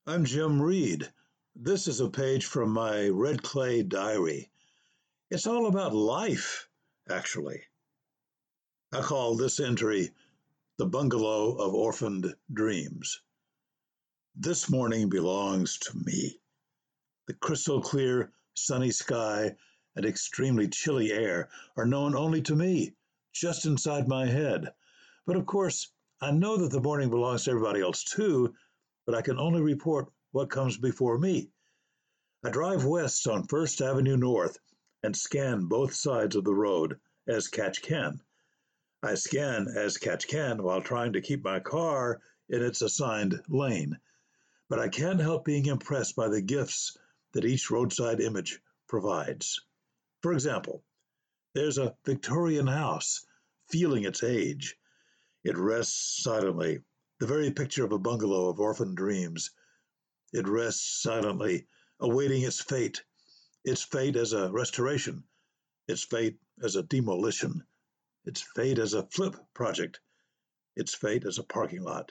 I'm Jim Reed. This is a page from my red clay diary. It's all about life, actually. I call this entry The Bungalow of Orphaned Dreams. This morning belongs to me. The crystal clear, sunny sky and extremely chilly air are known only to me, just inside my head. But of course, I know that the morning belongs to everybody else too, but I can only report what comes before me. I drive west on First Avenue North and scan both sides of the road as catch can. I scan as catch can while trying to keep my car in its assigned lane, but I can't help being impressed by the gifts that each roadside image provides. For example, there's a Victorian house, feeling its age. It rests silently, the very picture of a bungalow of orphaned dreams. It rests silently, awaiting its fate as a restoration, its fate as a demolition, its fate as a flip project, its fate as a parking lot.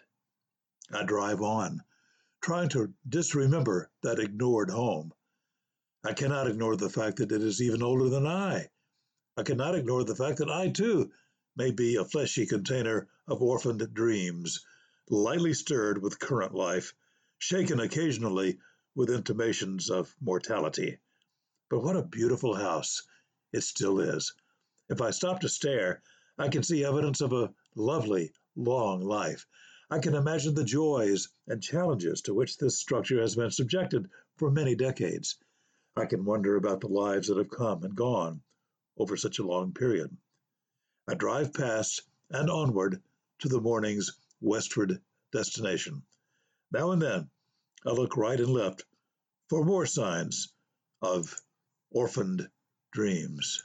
I drive on, trying to disremember that ignored home. I cannot ignore the fact that it is even older than I. I cannot ignore the fact that I, too, may be a fleshy container of orphaned dreams, lightly stirred with current life, shaken occasionally with intimations of mortality. But what a beautiful house it still is. If I stop to stare, I can see evidence of a lovely, long life. I can imagine the joys and challenges to which this structure has been subjected for many decades. I can wonder about the lives that have come and gone over such a long period. I drive past and onward to the morning's westward destination. Now and then, I look right and left for more signs of orphaned dreams.